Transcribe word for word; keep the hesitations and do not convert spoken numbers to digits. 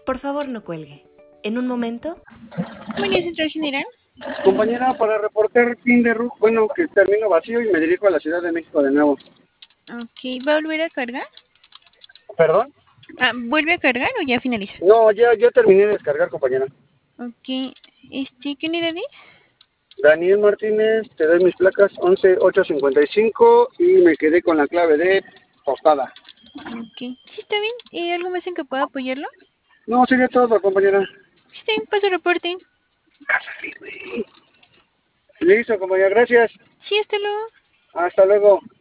Por favor, no cuelgue. En un momento... Compañía Central General. Compañera, para reportar fin de ruta, bueno, que termino vacío y me dirijo a la Ciudad de México de nuevo. Ok, ¿va a volver a cargar? ¿Perdón? Ah, ¿vuelve a cargar o ya finaliza? No, ya, ya terminé de descargar, compañera. Ok, este, ¿qué unidad es? Daniel Martínez, te doy mis placas once ocho cincuenta y cinco y me quedé con la clave de tostada. Ok, sí, está bien. ¿Y algo más en que pueda apoyarlo? No, sería todo, compañera. Sí, está bien, paso reporte. Listo, compañera, gracias. Sí, hasta luego. Hasta luego.